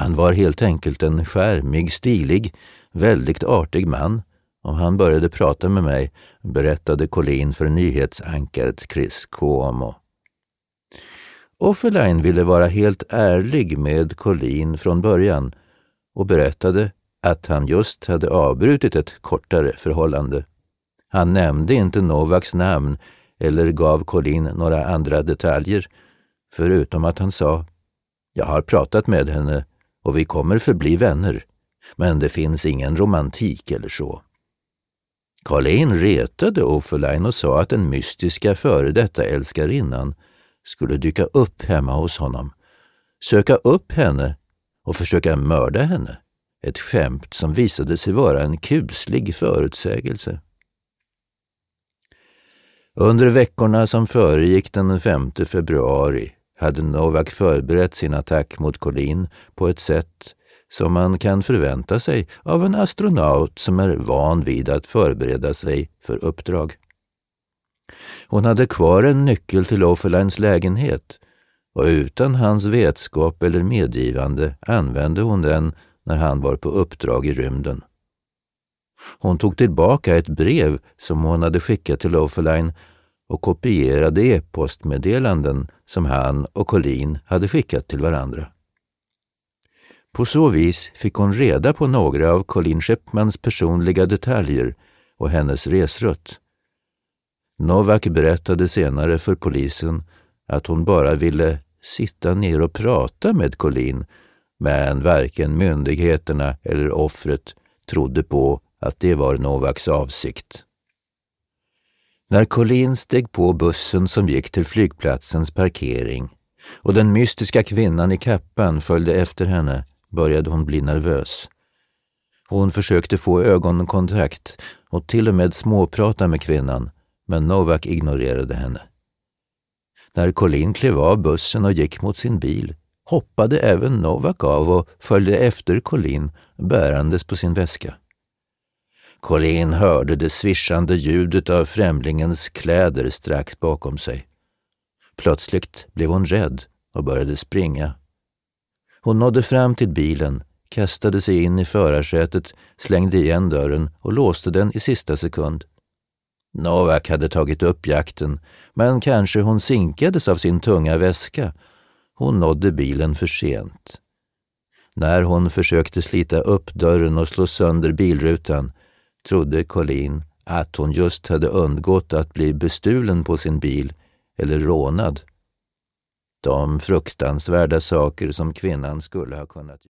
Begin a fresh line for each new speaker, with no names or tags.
Han var helt enkelt en skärmig, stilig, väldigt artig man, och han började prata med mig, berättade Colleen för nyhetsankaret Chris Cuomo. Offerline ville vara helt ärlig med Colleen från början och berättade att han just hade avbrutit ett kortare förhållande. Han nämnde inte Novaks namn eller gav Colleen några andra detaljer, förutom att han sa: "Jag har pratat med henne och vi kommer förbli vänner, men det finns ingen romantik eller så." Colleen retade Offerline och sa att den mystiska före detta älskarinnan skulle dyka upp hemma hos honom, söka upp henne och försöka mörda henne. Ett skämt som visade sig vara en kuslig förutsägelse. Under veckorna som föregick den 5 februari hade Novak förberett sin attack mot Colleen på ett sätt som man kan förvänta sig av en astronaut som är van vid att förbereda sig för uppdrag. Hon hade kvar en nyckel till Offerlines lägenhet och utan hans vetskap eller medgivande använde hon den när han var på uppdrag i rymden. Hon tog tillbaka ett brev som hon hade skickat till Offerline och kopierade e-postmeddelanden som han och Colleen hade skickat till varandra. På så vis fick hon reda på några av Colleen Shipmans personliga detaljer och hennes resrutt. Novak berättade senare för polisen att hon bara ville sitta ner och prata med Colleen, men varken myndigheterna eller offret trodde på att det var Novaks avsikt. När Colleen steg på bussen som gick till flygplatsens parkering och den mystiska kvinnan i kappan följde efter henne började hon bli nervös. Hon försökte få ögonkontakt och till och med småprata med kvinnan, men Novak ignorerade henne. När Colleen klev av bussen och gick mot sin bil hoppade även Novak av och följde efter Colleen bärandes på sin väska. Colleen hörde det svischande ljudet av främlingens kläder strax bakom sig. Plötsligt blev hon rädd och började springa. Hon nådde fram till bilen, kastade sig in i förarsätet, slängde igen dörren och låste den i sista sekund. Novak hade tagit upp jakten, men kanske hon sinkades av sin tunga väska. Hon nådde bilen för sent. När hon försökte slita upp dörren och slå sönder bilrutan trodde Colleen att hon just hade undgått att bli bestulen på sin bil eller rånad. De fruktansvärda saker som kvinnan skulle ha kunnat